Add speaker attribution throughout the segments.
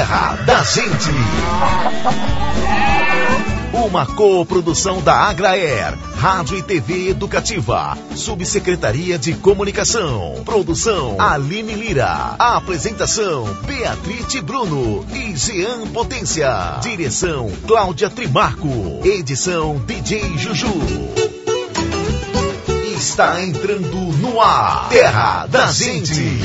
Speaker 1: Terra da Gente. Uma coprodução da Agraer, Rádio e TV Educativa, Subsecretaria de Comunicação, produção Aline Lira, apresentação Beatriz Bruno e Jean Potência, direção Cláudia Trimarco, edição DJ Juju. Está entrando no ar, Terra da Gente.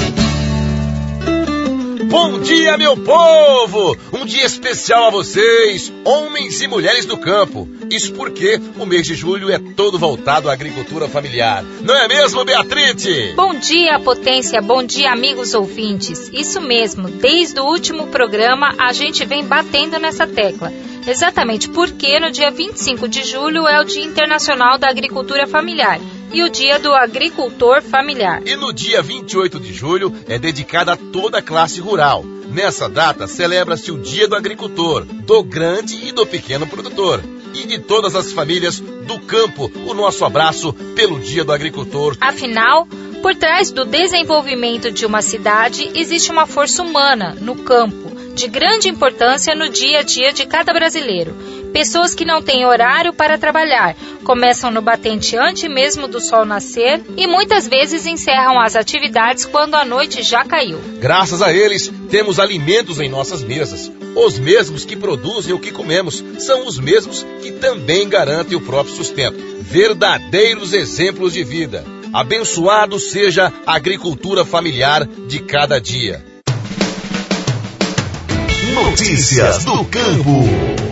Speaker 2: Bom dia, meu povo! Um dia especial a vocês, homens e mulheres do campo. Isso porque o mês de julho é todo voltado à agricultura familiar. Não é mesmo, Beatriz?
Speaker 3: Bom dia, Potência. Bom dia, amigos ouvintes. Isso mesmo, desde o último programa a gente vem batendo nessa tecla. Exatamente porque no dia 25 de julho é o Dia Internacional da Agricultura Familiar e o Dia do Agricultor Familiar.
Speaker 2: E no dia 28 de julho é dedicado a toda a classe rural. Nessa data celebra-se o Dia do Agricultor, do grande e do pequeno produtor. E de todas as famílias do campo, o nosso abraço pelo Dia do Agricultor.
Speaker 3: Afinal, por trás do desenvolvimento de uma cidade existe uma força humana no campo, de grande importância no dia a dia de cada brasileiro. Pessoas que não têm horário para trabalhar, começam no batente antes mesmo do sol nascer e muitas vezes encerram as atividades quando a noite já caiu.
Speaker 2: Graças a eles, temos alimentos em nossas mesas. Os mesmos que produzem o que comemos são os mesmos que também garantem o próprio sustento. Verdadeiros exemplos de vida. Abençoado seja a agricultura familiar de cada dia.
Speaker 1: Notícias do campo.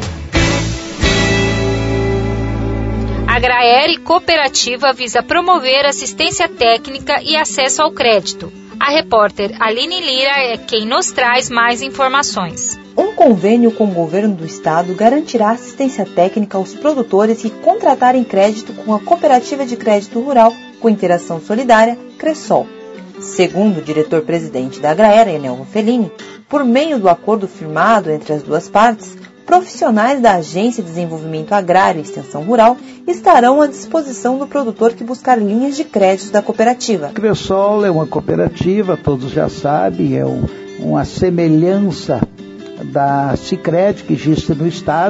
Speaker 3: A Agraer e Cooperativa visa promover assistência técnica e acesso ao crédito. A repórter Aline Lira é quem nos traz mais informações.
Speaker 4: Um convênio com o governo do estado garantirá assistência técnica aos produtores que contratarem crédito com a Cooperativa de Crédito Rural com Interação Solidária, Cressol. Segundo o diretor-presidente da Agraer, Enelmo Fellini, por meio do acordo firmado entre as duas partes, profissionais da Agência de Desenvolvimento Agrário e Extensão Rural estarão à disposição do produtor que buscar linhas de crédito da cooperativa.
Speaker 5: A Cressol é uma cooperativa, todos já sabem, é uma semelhança da Sicredi que existe no estado,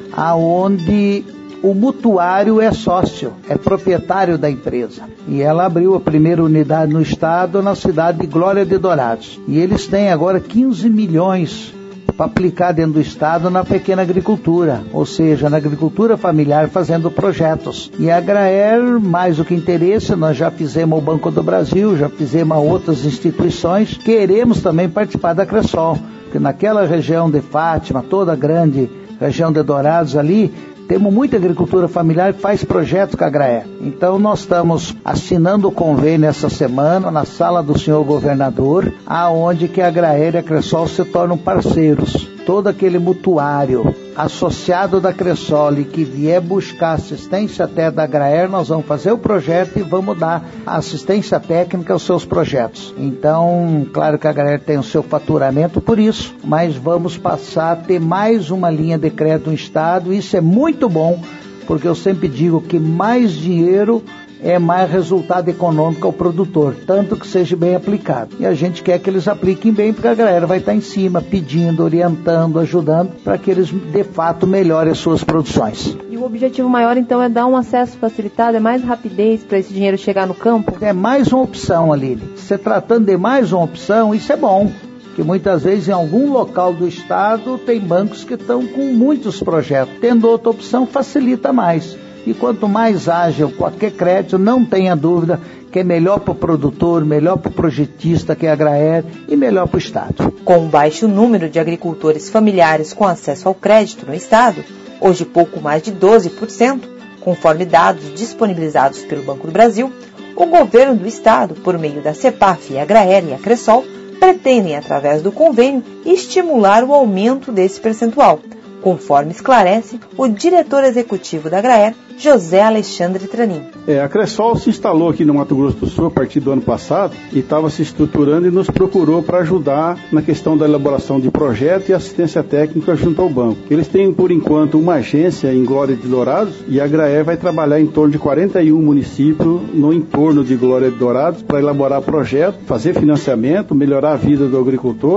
Speaker 5: aonde o mutuário é sócio, é proprietário da empresa. E ela abriu a primeira unidade no estado, na cidade de Glória de Dourados. E eles têm agora 15 milhões para aplicar dentro do estado na pequena agricultura, ou seja, na agricultura familiar, fazendo projetos. E a Agraer, mais do que interesse, nós já fizemos o Banco do Brasil, já fizemos outras instituições, queremos também participar da Cressol, porque naquela região de Fátima, toda a grande região de Dourados ali, temos muita agricultura familiar que faz projetos com a Agraer. Então nós estamos assinando o convênio essa semana na sala do senhor governador, aonde que a Agraer e a Cressol se tornam parceiros. Todo aquele mutuário associado da Cressol que vier buscar assistência até da Agraer, nós vamos fazer o projeto e vamos dar assistência técnica aos seus projetos. Então, claro que a Agraer tem o seu faturamento por isso, mas vamos passar a ter mais uma linha de crédito no estado. Isso é muito bom, porque eu sempre digo que mais dinheiro é mais resultado econômico ao produtor, tanto que seja bem aplicado. E a gente quer que eles apliquem bem, porque a galera vai estar em cima, pedindo, orientando, ajudando, para que eles, de fato, melhorem as suas produções.
Speaker 4: E o objetivo maior, então, é dar um acesso facilitado, é mais rapidez para esse dinheiro chegar no campo?
Speaker 5: É mais uma opção, Aline. Se tratando de mais uma opção, isso é bom. Que muitas vezes em algum local do estado tem bancos que estão com muitos projetos. Tendo outra opção, facilita mais. E quanto mais ágil qualquer crédito, não tenha dúvida que é melhor para o produtor, melhor para o projetista, que é a Agraer, e melhor para o estado.
Speaker 4: Com um baixo número de agricultores familiares com acesso ao crédito no estado, hoje pouco mais de 12%, conforme dados disponibilizados pelo Banco do Brasil, o governo do estado, por meio da CEPAF, a Agraer e a Cressol, pretendem, através do convênio, estimular o aumento desse percentual, conforme esclarece o diretor executivo da Agraer, José Alexandre Tranin.
Speaker 6: A Cressol se instalou aqui no Mato Grosso do Sul a partir do ano passado e estava se estruturando e nos procurou para ajudar na questão da elaboração de projeto e assistência técnica junto ao banco. Eles têm, por enquanto, uma agência em Glória de Dourados e a Agraer vai trabalhar em torno de 41 municípios no entorno de Glória de Dourados para elaborar projeto, fazer financiamento, melhorar a vida do agricultor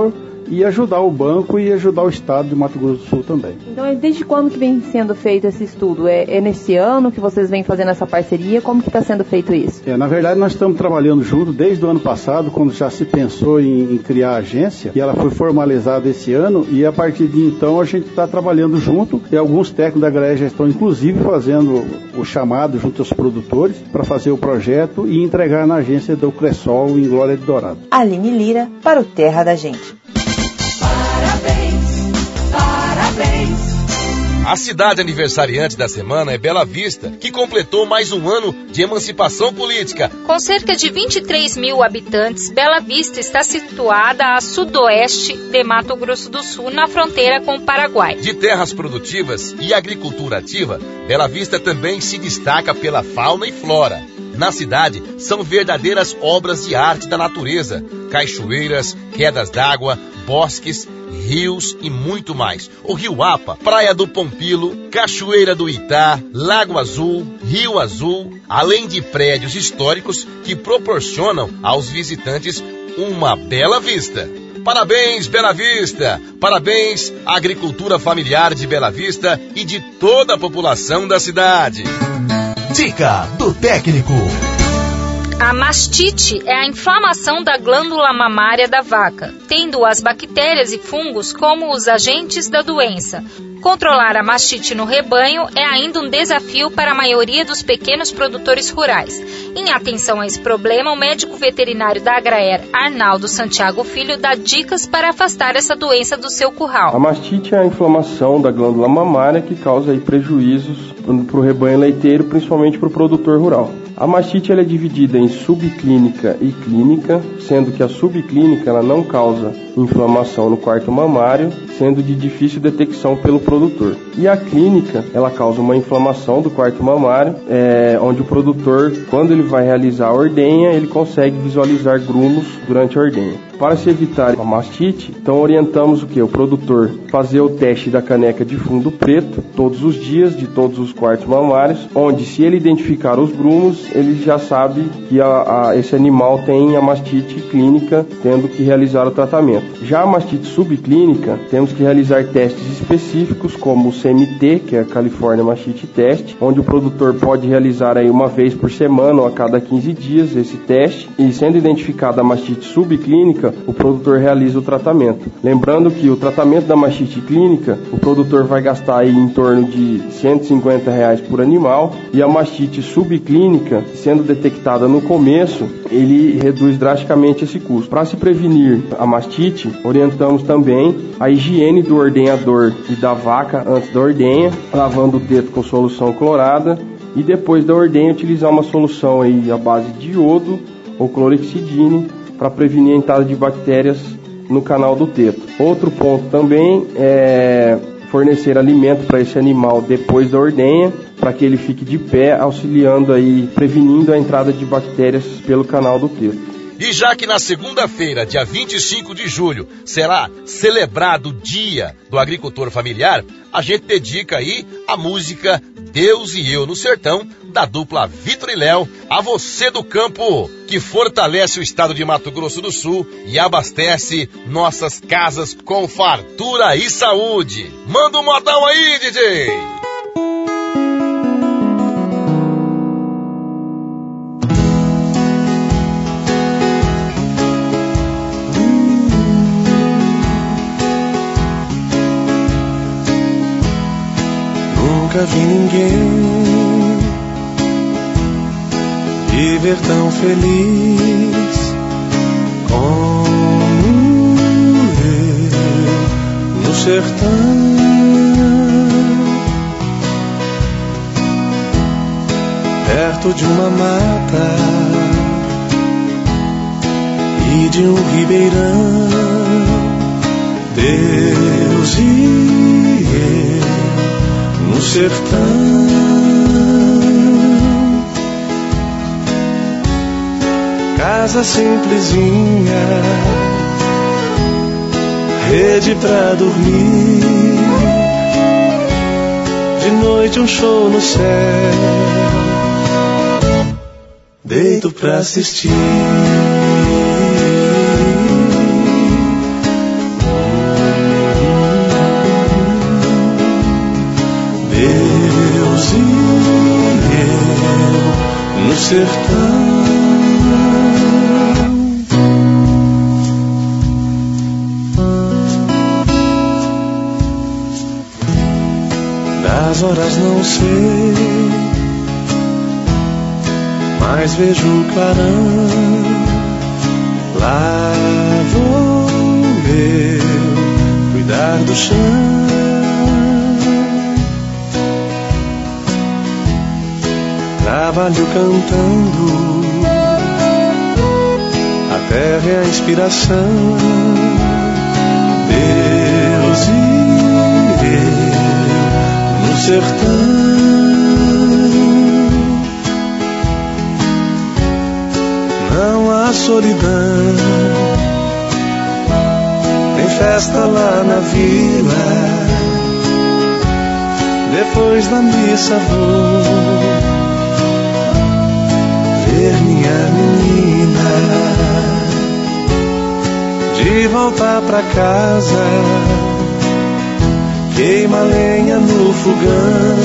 Speaker 6: e ajudar o banco e ajudar o estado de Mato Grosso do Sul também.
Speaker 4: Então, desde quando que vem sendo feito esse estudo? É nesse ano que vocês vêm fazendo essa parceria? Como que está sendo feito isso?
Speaker 6: Na verdade, nós estamos trabalhando junto desde o ano passado, quando já se pensou em criar a agência, e ela foi formalizada esse ano, e a partir de então a gente está trabalhando junto, e alguns técnicos da GRAE já estão inclusive fazendo o chamado junto aos produtores para fazer o projeto e entregar na agência do Cressol em Glória de Dourado.
Speaker 4: Aline Lira para o Terra da Gente.
Speaker 1: Parabéns, parabéns.
Speaker 2: A cidade aniversariante da semana é Bela Vista, que completou mais um ano de emancipação política.
Speaker 3: Com cerca de 23 mil habitantes, Bela Vista está situada a sudoeste de Mato Grosso do Sul, na fronteira com o Paraguai.
Speaker 2: De terras produtivas e agricultura ativa, Bela Vista também se destaca pela fauna e flora. Na cidade, são verdadeiras obras de arte da natureza, cachoeiras, quedas d'água, bosques, rios e muito mais. O Rio Apa, Praia do Pompilo, Cachoeira do Itá, Lago Azul, Rio Azul, além de prédios históricos que proporcionam aos visitantes uma bela vista. Parabéns, Bela Vista! Parabéns à agricultura familiar de Bela Vista e de toda a população da cidade.
Speaker 1: Dica do técnico.
Speaker 3: A mastite é a inflamação da glândula mamária da vaca, tendo as bactérias e fungos como os agentes da doença. Controlar a mastite no rebanho é ainda um desafio para a maioria dos pequenos produtores rurais. Em atenção a esse problema, o médico veterinário da Agraer, Arnaldo Santiago Filho, dá dicas para afastar essa doença do seu curral.
Speaker 7: A mastite é a inflamação da glândula mamária que causa aí prejuízos para o rebanho leiteiro, principalmente para o produtor rural. A mastite ela é dividida em subclínica e clínica, sendo que a subclínica ela não causa inflamação no quarto mamário, sendo de difícil detecção pelo produtor. E a clínica, ela causa uma inflamação do quarto mamário, onde o produtor, quando ele vai realizar a ordenha, ele consegue visualizar grumos durante a ordenha. Para se evitar a mastite, então orientamos o quê? O produtor fazer o teste da caneca de fundo preto todos os dias, de todos os quartos mamários, onde se ele identificar os grumos, ele já sabe que esse animal tem a mastite clínica, tendo que realizar o tratamento. Já a mastite subclínica, temos que realizar testes específicos, como o CMT, que é a California Mastite Test, onde o produtor pode realizar aí uma vez por semana ou a cada 15 dias esse teste, e sendo identificada a mastite subclínica, o produtor realiza o tratamento. Lembrando que o tratamento da mastite clínica, o produtor vai gastar aí em torno de R$150 por animal, e a mastite subclínica, sendo detectada no começo, ele reduz drasticamente esse custo. Para se prevenir a mastite, orientamos também a higiene do ordenhador e da vaca antes da ordenha, lavando o teto com solução clorada, e depois da ordenha utilizar uma solução aí à base de iodo ou clorexidine para prevenir a entrada de bactérias no canal do teto. Outro ponto também é fornecer alimento para esse animal depois da ordenha, para que ele fique de pé, auxiliando aí, prevenindo a entrada de bactérias pelo canal do teto.
Speaker 2: E já que na segunda-feira, dia 25 de julho, será celebrado o Dia do Agricultor Familiar, a gente dedica aí a música Deus e Eu no Sertão, da dupla Vitor e Léo, a você do campo, que fortalece o estado de Mato Grosso do Sul e abastece nossas casas com fartura e saúde. Manda um modão aí, DJ!
Speaker 8: Nunca vi ninguém viver tão feliz como eu no sertão. Perto de uma mata e de um ribeirão, Deus e eu no sertão. Casa simplesinha, rede pra dormir, de noite um show no céu, deito pra assistir. sertão. Das horas não sei, mas vejo o clarão. Lá vou eu cuidar do chão. Trabalho cantando, a terra é a inspiração. Deus e eu no sertão. Não há solidão, tem festa lá na vila. Depois da missa vou ver minha menina. De volta pra casa, queima lenha no fogão.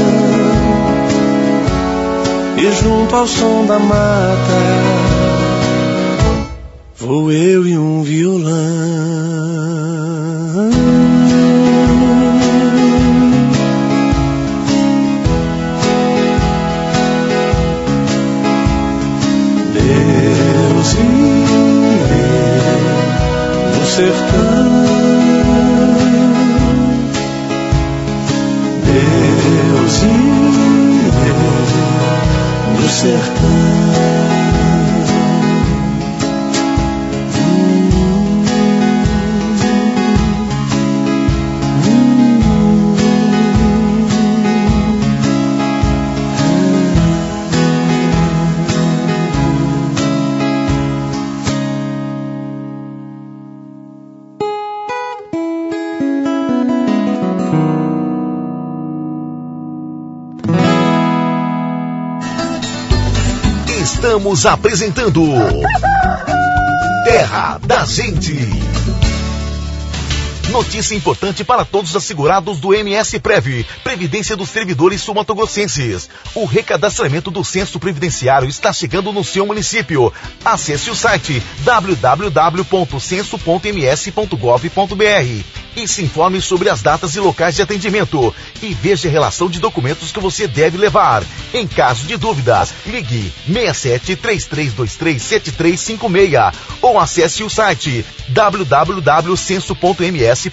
Speaker 8: E junto ao som da mata, vou eu e um violão. Deus e eu no sertão. Deus e eu no sertão.
Speaker 1: Estamos apresentando Terra da Gente. Notícia importante para todos os segurados do MS-Prev, Previdência dos Servidores sul-mato-grossenses. O recadastramento do Censo Previdenciário está chegando no seu município. Acesse o site www.censo.ms.gov.br e se informe sobre as datas e locais de atendimento e veja a relação de documentos que você deve levar. Em caso de dúvidas, ligue 67-3323-7356 ou acesse o site www.censo.ms.gov.br.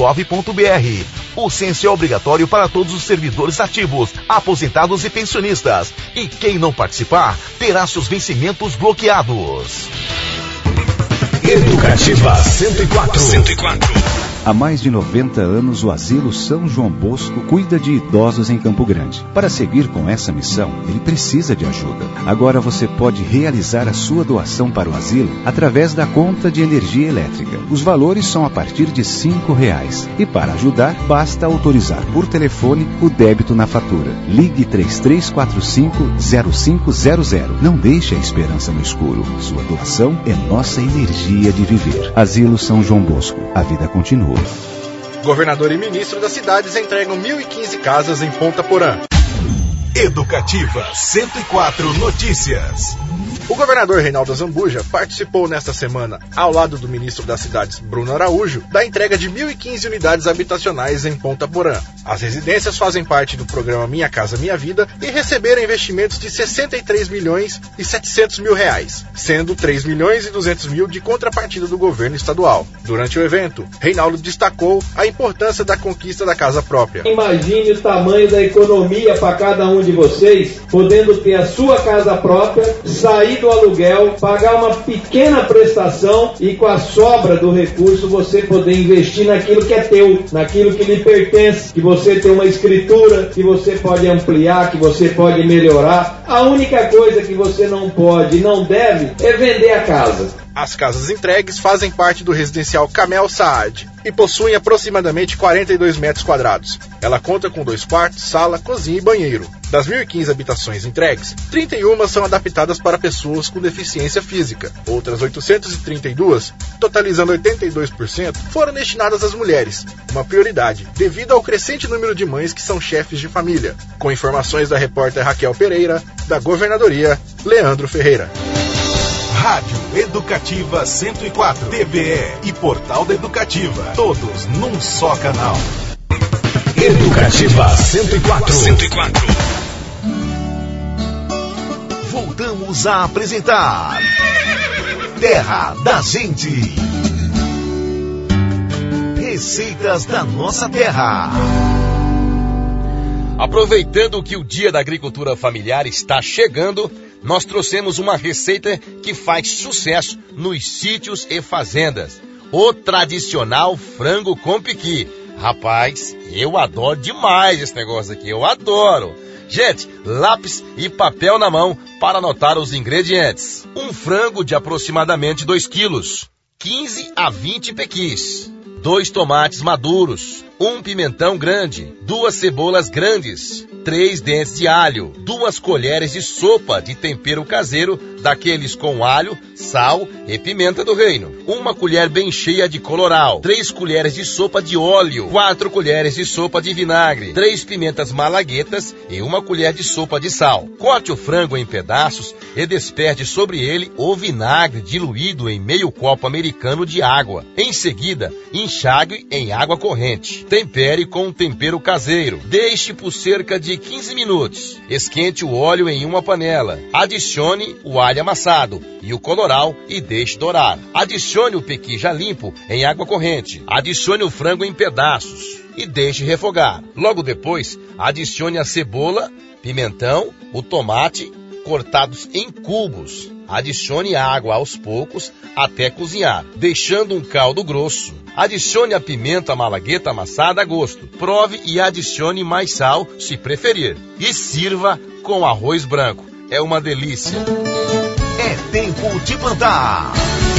Speaker 1: O censo é obrigatório para todos os servidores ativos, aposentados e pensionistas. E quem não participar terá seus vencimentos bloqueados.
Speaker 2: Educativa 104.
Speaker 9: Há mais de 90 anos, o Asilo São João Bosco cuida de idosos em Campo Grande. Para seguir com essa missão, ele precisa de ajuda. Agora você pode realizar a sua doação para o asilo através da conta de energia elétrica. Os valores são a partir de R$5. E para ajudar, basta autorizar por telefone o débito na fatura. Ligue 3345-0500. Não deixe a esperança no escuro. Sua doação é nossa energia de viver. Asilo São João Bosco. A vida continua.
Speaker 10: Governador e ministro das cidades entregam 1.015 casas em Ponta Porã.
Speaker 1: Educativa 104 Notícias.
Speaker 10: O governador Reinaldo Azambuja participou nesta semana, ao lado do ministro das cidades Bruno Araújo, da entrega de 1.015 unidades habitacionais em Ponta Porã. As residências fazem parte do programa Minha Casa Minha Vida e receberam investimentos de R$63.700.000, sendo R$3.200.000 de contrapartida do governo estadual. Durante o evento, Reinaldo destacou a importância da conquista da casa própria.
Speaker 11: Imagine o tamanho da economia para cada um de vocês, podendo ter a sua casa própria, sair do aluguel, pagar uma pequena prestação e com a sobra do recurso você poder investir naquilo que é teu, naquilo que lhe pertence, que você tem uma escritura, que você pode ampliar, que você pode melhorar. A única coisa que você não pode e não deve é vender a casa.
Speaker 10: As casas entregues fazem parte do residencial Camel Saad e possuem aproximadamente 42 metros quadrados. Ela conta com 2 quartos, sala, cozinha e banheiro. Das 1.015 habitações entregues, 31 são adaptadas para pessoas com deficiência física. Outras 832, totalizando 82%, foram destinadas às mulheres, uma prioridade, devido ao crescente número de mães que são chefes de família. Com informações da repórter Raquel Pereira, da Governadoria Leandro Ferreira.
Speaker 1: Rádio Educativa 104, TVE e Portal da Educativa, todos num só canal. Educativa 104. Voltamos a apresentar Terra da Gente. Receitas da nossa terra.
Speaker 2: Aproveitando que o Dia da Agricultura Familiar está chegando, nós trouxemos uma receita que faz sucesso nos sítios e fazendas. O tradicional frango com piqui. Rapaz, eu adoro demais esse negócio aqui, eu adoro. Gente, lápis e papel na mão para anotar os ingredientes. Um frango de aproximadamente 2 quilos, 15 a 20 pequis, 2 tomates maduros, 1 pimentão grande, 2 cebolas grandes, 3 dentes de alho, 2 colheres de sopa de tempero caseiro, daqueles com alho, sal e pimenta do reino, 1 colher bem cheia de colorau, 3 colheres de sopa de óleo, 4 colheres de sopa de vinagre, 3 pimentas malaguetas e 1 colher de sopa de sal. Corte o frango em pedaços e desperte sobre ele o vinagre diluído em meio copo americano de água. Em seguida, enxague em água corrente. Tempere com um tempero caseiro. Deixe por cerca de 15 minutos. Esquente o óleo em uma panela. Adicione o alho amassado e o colorau e deixe dourar. Adicione o pequi já limpo em água corrente. Adicione o frango em pedaços e deixe refogar. Logo depois, adicione a cebola, pimentão, o tomate cortados em cubos. Adicione água aos poucos até cozinhar, deixando um caldo grosso. Adicione a pimenta malagueta amassada a gosto. Prove e adicione mais sal, se preferir. E sirva com arroz branco. É uma delícia.
Speaker 1: É tempo de plantar.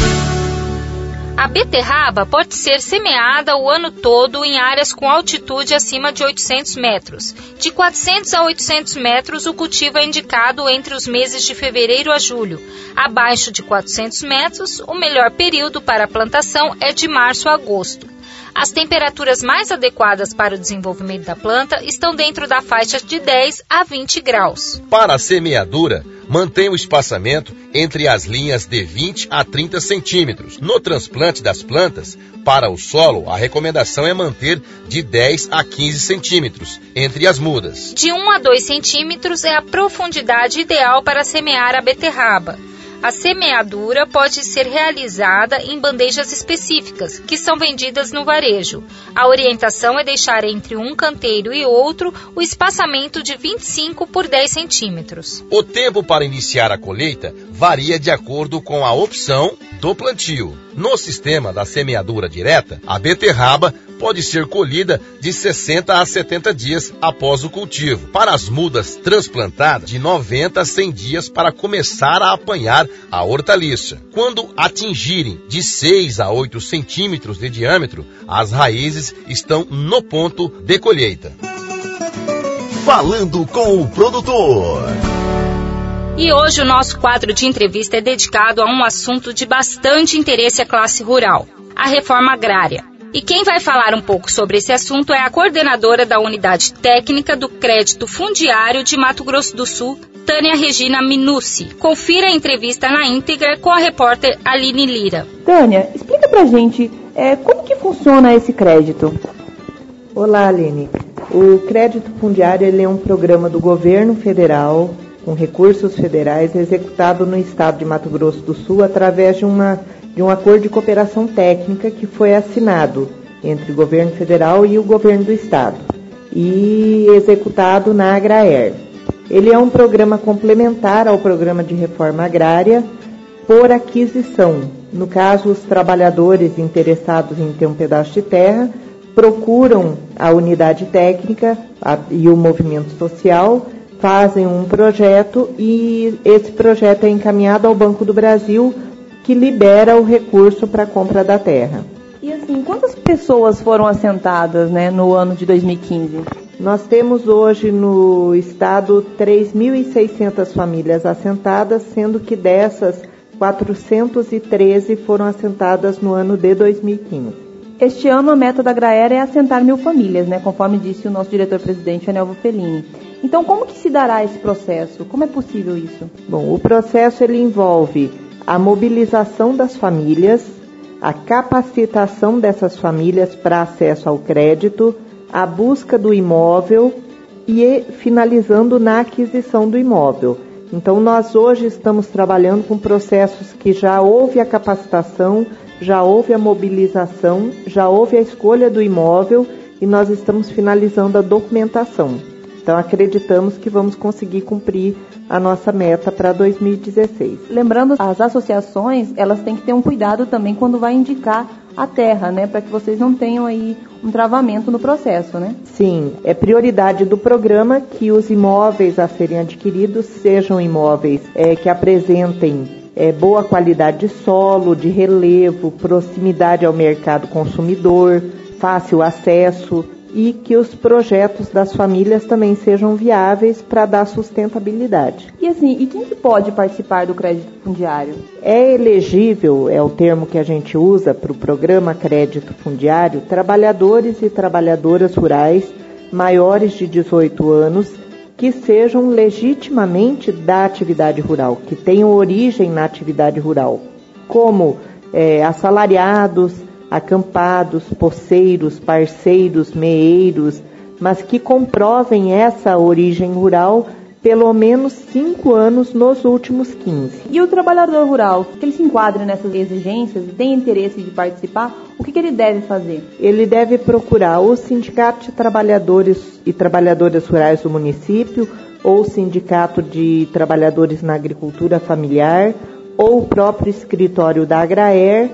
Speaker 3: A beterraba pode ser semeada o ano todo em áreas com altitude acima de 800 metros. De 400 a 800 metros, o cultivo é indicado entre os meses de fevereiro a julho. Abaixo de 400 metros, o melhor período para a plantação é de março a agosto. As temperaturas mais adequadas para o desenvolvimento da planta estão dentro da faixa de 10 a 20 graus.
Speaker 2: Para a semeadura, mantenha o espaçamento entre as linhas de 20 a 30 centímetros. No transplante das plantas, para o solo, a recomendação é manter de 10 a 15 centímetros entre as mudas.
Speaker 3: De 1 a 2 centímetros é a profundidade ideal para semear a beterraba. A semeadura pode ser realizada em bandejas específicas, que são vendidas no varejo. A orientação é deixar entre um canteiro e outro o espaçamento de 25 por 10 centímetros.
Speaker 2: O tempo para iniciar a colheita varia de acordo com a opção do plantio. No sistema da semeadura direta, a beterraba pode ser colhida de 60 a 70 dias após o cultivo. Para as mudas transplantadas, de 90 a 100 dias para começar a apanhar a hortaliça. Quando atingirem de 6 a 8 centímetros de diâmetro, as raízes estão no ponto de colheita.
Speaker 1: Falando com o produtor.
Speaker 3: E hoje o nosso quadro de entrevista é dedicado a um assunto de bastante interesse à classe rural, a reforma agrária. E quem vai falar um pouco sobre esse assunto é a coordenadora da Unidade Técnica do Crédito Fundiário de Mato Grosso do Sul, Tânia Regina Minucci. Confira a entrevista na íntegra com a repórter Aline Lira.
Speaker 4: Tânia, explica pra gente como que funciona esse crédito.
Speaker 12: Olá, Aline. O Crédito Fundiário ele é um programa do governo federal com recursos federais executado no estado de Mato Grosso do Sul através de um acordo de cooperação técnica que foi assinado entre o governo federal e o governo do estado e executado na Agraer. Ele é um programa complementar ao programa de reforma agrária por aquisição. No caso, os trabalhadores interessados em ter um pedaço de terra procuram a unidade técnica e o movimento social, fazem um projeto e esse projeto é encaminhado ao Banco do Brasil, que libera o recurso para a compra da terra.
Speaker 4: E assim, quantas pessoas foram assentadas, no ano de 2015?
Speaker 12: Nós temos hoje no estado 3.600 famílias assentadas, sendo que dessas 413 foram assentadas no ano de 2015.
Speaker 4: Este ano a meta da Agraer é assentar 1.000 famílias, conforme disse o nosso diretor-presidente, Anelvo Fellini. Então, como que se dará esse processo? Como é possível isso?
Speaker 12: Bom, o processo ele envolve a mobilização das famílias, a capacitação dessas famílias para acesso ao crédito, a busca do imóvel e finalizando na aquisição do imóvel. Então, nós hoje estamos trabalhando com processos que já houve a capacitação, já houve a mobilização, já houve a escolha do imóvel e nós estamos finalizando a documentação. Então, acreditamos que vamos conseguir cumprir a nossa meta para 2016.
Speaker 4: Lembrando, as associações, elas têm que ter um cuidado também quando vai indicar a terra, né? Para que vocês não tenham aí um travamento no processo, né?
Speaker 12: Sim, é prioridade do programa que os imóveis a serem adquiridos sejam imóveis que apresentem boa qualidade de solo, de relevo, proximidade ao mercado consumidor, fácil acesso e que os projetos das famílias também sejam viáveis para dar sustentabilidade.
Speaker 4: E assim, e quem que pode participar do crédito fundiário?
Speaker 12: É elegível, é o termo que a gente usa para o programa Crédito Fundiário, trabalhadores e trabalhadoras rurais maiores de 18 anos que sejam legitimamente da atividade rural, que tenham origem na atividade rural, como assalariados, acampados, poceiros, parceiros, meeiros, mas que comprovem essa origem rural pelo menos 5 anos nos últimos 15.
Speaker 4: E o trabalhador rural, que ele se enquadra nessas exigências e tem interesse de participar, o que ele deve fazer?
Speaker 12: Ele deve procurar o Sindicato de Trabalhadores e Trabalhadoras Rurais do município, ou o Sindicato de Trabalhadores na Agricultura Familiar, ou o próprio escritório da Agraer,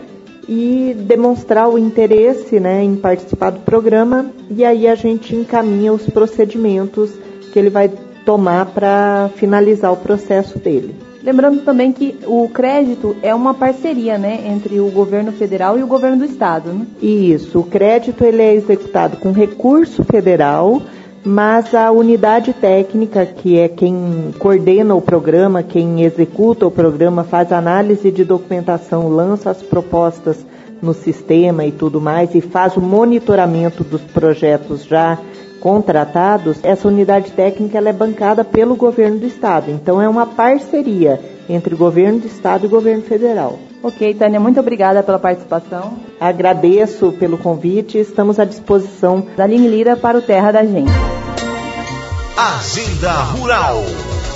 Speaker 12: e demonstrar o interesse, né, em participar do programa, e aí a gente encaminha os procedimentos que ele vai tomar para finalizar o processo dele.
Speaker 4: Lembrando também que o crédito é uma parceria, né, entre o governo federal e o governo do estado, né?
Speaker 12: Isso, o crédito ele é executado com recurso federal, mas a unidade técnica, que é quem coordena o programa, quem executa o programa, faz análise de documentação, lança as propostas no sistema e tudo mais, e faz o monitoramento dos projetos já contratados, essa unidade técnica ela é bancada pelo governo do estado. Então é uma parceria entre o governo do estado e o governo federal.
Speaker 4: Ok, Tânia, muito obrigada pela participação.
Speaker 12: Agradeço pelo convite, estamos à disposição.
Speaker 4: Aline Lira para o Terra da Gente.
Speaker 1: Agenda Rural.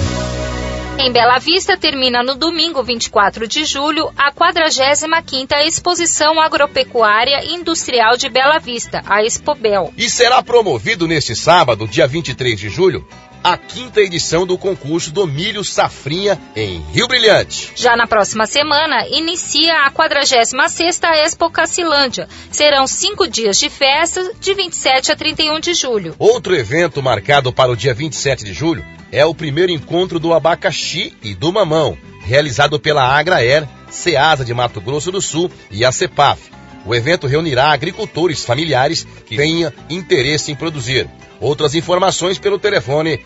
Speaker 3: Em Bela Vista, termina no domingo 24 de julho a 45ª Exposição Agropecuária e Industrial de Bela Vista, a Expobel.
Speaker 2: E será promovido neste sábado, dia 23 de julho, a 5ª edição do concurso do milho safrinha em Rio Brilhante.
Speaker 3: Já na próxima semana, inicia a 46ª Expo Cacilândia. Serão 5 dias de festa, de 27 a 31 de julho.
Speaker 2: Outro evento marcado para o dia 27 de julho é o primeiro encontro do abacaxi e do mamão, realizado pela Agraer, Ceasa de Mato Grosso do Sul e a CEPAF. O evento reunirá agricultores familiares que tenham interesse em produzir. Outras informações pelo telefone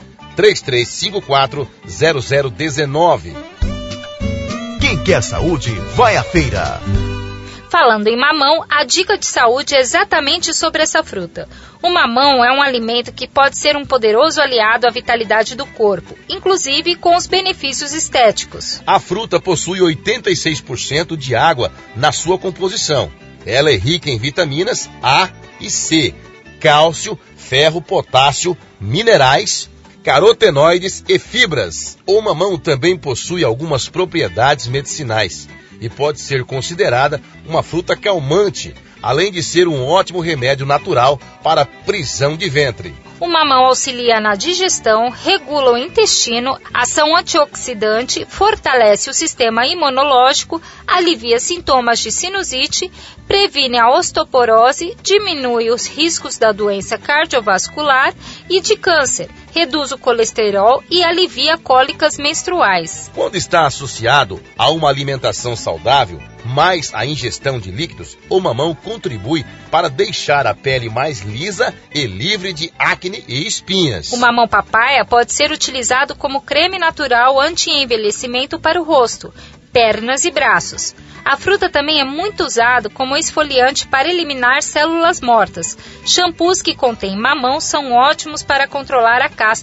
Speaker 2: 3354-0019.
Speaker 1: Quem quer saúde, vai à feira.
Speaker 3: Falando em mamão, a dica de saúde é exatamente sobre essa fruta. O mamão é um alimento que pode ser um poderoso aliado à vitalidade do corpo, inclusive com os benefícios estéticos.
Speaker 2: A fruta possui 86% de água na sua composição. Ela é rica em vitaminas A e C, cálcio, ferro, potássio, minerais, carotenoides e fibras. O mamão também possui algumas propriedades medicinais e pode ser considerada uma fruta calmante, além de ser um ótimo remédio natural para prisão de ventre.
Speaker 3: O mamão auxilia na digestão, regula o intestino, ação antioxidante, fortalece o sistema imunológico, alivia sintomas de sinusite, previne a osteoporose, diminui os riscos da doença cardiovascular e de câncer, reduz o colesterol e alivia cólicas menstruais.
Speaker 2: Quando está associado a uma alimentação saudável, mais a ingestão de líquidos, o mamão contribui para deixar a pele mais lisa e livre de acne e espinhas.
Speaker 3: O mamão papaya pode ser utilizado como creme natural anti-envelhecimento para o rosto, pernas e braços. A fruta também é muito usada como esfoliante para eliminar células mortas. Shampoos que contêm mamão são ótimos para controlar a caspa.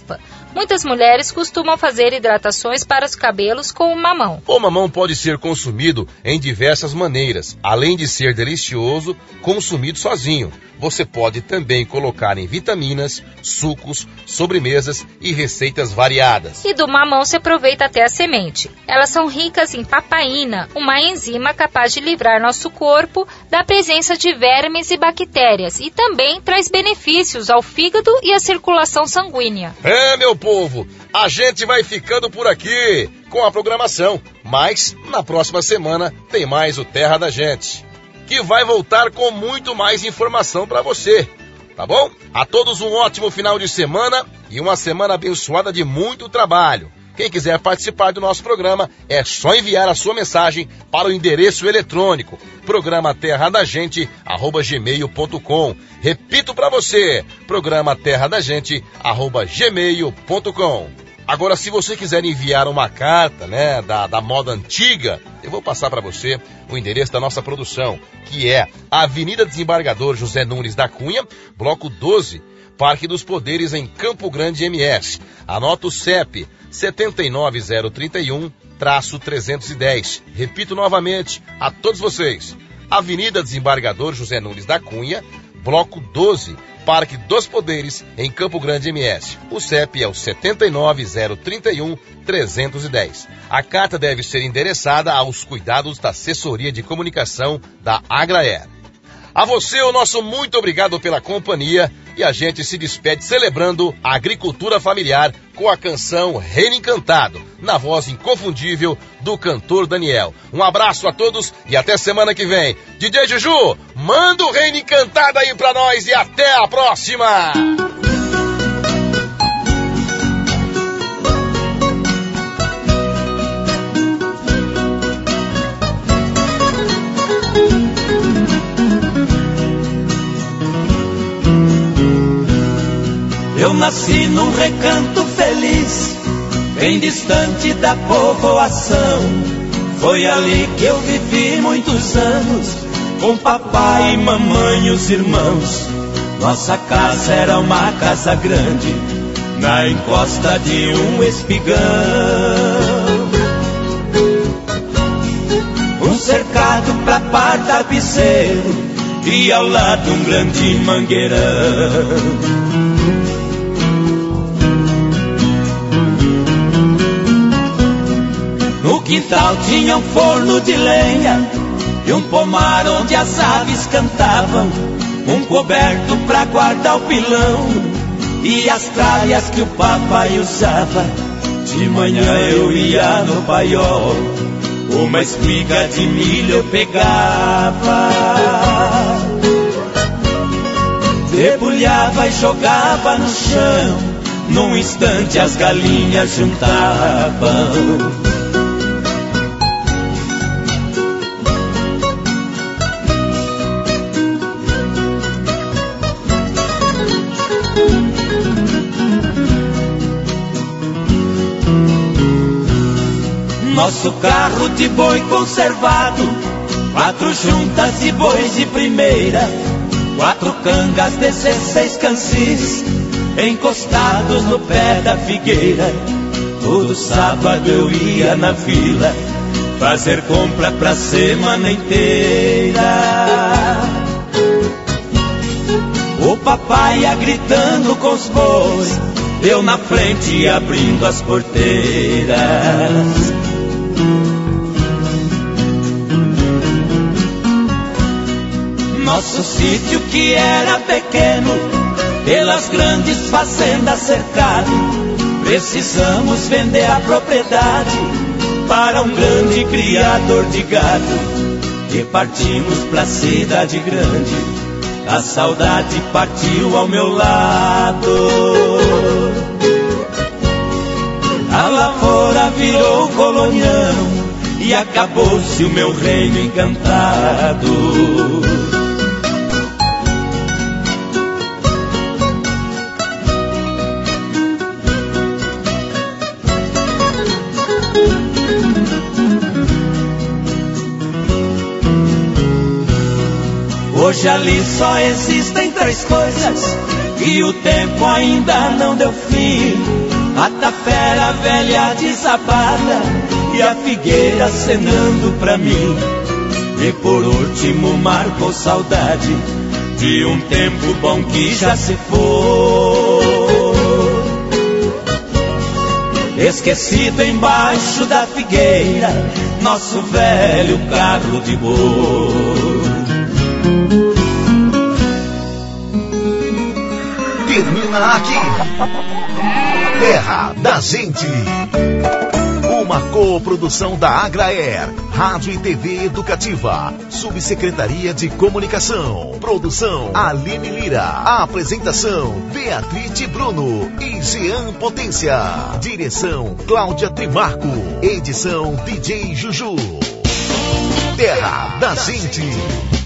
Speaker 3: Muitas mulheres costumam fazer hidratações para os cabelos com o mamão.
Speaker 2: O mamão pode ser consumido em diversas maneiras. Além de ser delicioso, consumido sozinho. Você pode também colocar em vitaminas, sucos, sobremesas e receitas variadas.
Speaker 3: E do mamão se aproveita até a semente. Elas são ricas em papaína, uma enzima capaz de livrar nosso corpo da presença de vermes e bactérias, e também traz benefícios ao fígado e à circulação sanguínea.
Speaker 2: Meu povo, a gente vai ficando por aqui com a programação, mas na próxima semana tem mais o Terra da Gente, que vai voltar com muito mais informação para você, tá bom? A todos um ótimo final de semana e uma semana abençoada de muito trabalho. Quem quiser participar do nosso programa, é só enviar a sua mensagem para o endereço eletrônico, programaterradagente@gmail.com. Repito para você, programaterradagente@gmail.com. Agora, se você quiser enviar uma carta, da moda antiga, eu vou passar para você o endereço da nossa produção, que é Avenida Desembargador José Nunes da Cunha, Bloco 12, Parque dos Poderes, em Campo Grande, MS. Anota o CEP, 79031-310. Repito novamente a todos vocês. Avenida Desembargador José Nunes da Cunha, Bloco 12, Parque dos Poderes, em Campo Grande, MS. O CEP é o 79031-310. A carta deve ser endereçada aos cuidados da Assessoria de Comunicação da Agraer. A você, o nosso muito obrigado pela companhia, e a gente se despede celebrando a agricultura familiar com a canção Reino Encantado, na voz inconfundível do cantor Daniel. Um abraço a todos e até semana que vem. DJ Juju, manda o Reino Encantado aí pra nós e até a próxima!
Speaker 8: Eu nasci num recanto feliz, bem distante da povoação. Foi ali que eu vivi muitos anos, com papai, mamãe e os irmãos. Nossa casa era uma casa grande, na encosta de um espigão. Um cercado pra par tapeceiro, e ao lado um grande mangueirão. No quintal tinha um forno de lenha e um pomar onde as aves cantavam, um coberto pra guardar o pilão e as tralhas que o papai usava. De manhã eu ia no paiol, uma espiga de milho eu pegava, debulhava e jogava no chão, num instante as galinhas juntavam. Nosso carro de boi conservado, 4 juntas de bois de primeira, 4 cangas, 16 cansis, encostados no pé da figueira. Todo sábado eu ia na vila, fazer compra pra semana inteira. O papai ia gritando com os bois, eu na frente abrindo as porteiras. Nosso sítio que era pequeno, pelas grandes fazendas cercado, precisamos vender a propriedade para um grande criador de gado. E partimos pra cidade grande, a saudade partiu ao meu lado. A lavoura virou colonião e acabou-se o meu reino encantado. Hoje ali só existem 3 coisas, e o tempo ainda não deu fim. a tapera velha desabada e a figueira acenando pra mim. E por último marcou saudade de um tempo bom que já se foi. Esquecido embaixo da figueira, nosso velho carro de boi.
Speaker 1: Termina aqui, Terra da Gente. Uma coprodução da Agraer, Rádio e TV Educativa, Subsecretaria de Comunicação, produção Aline Lira, apresentação Beatriz Bruno e Jean Potência, direção Cláudia Trimarco, edição DJ Juju. Terra da Gente.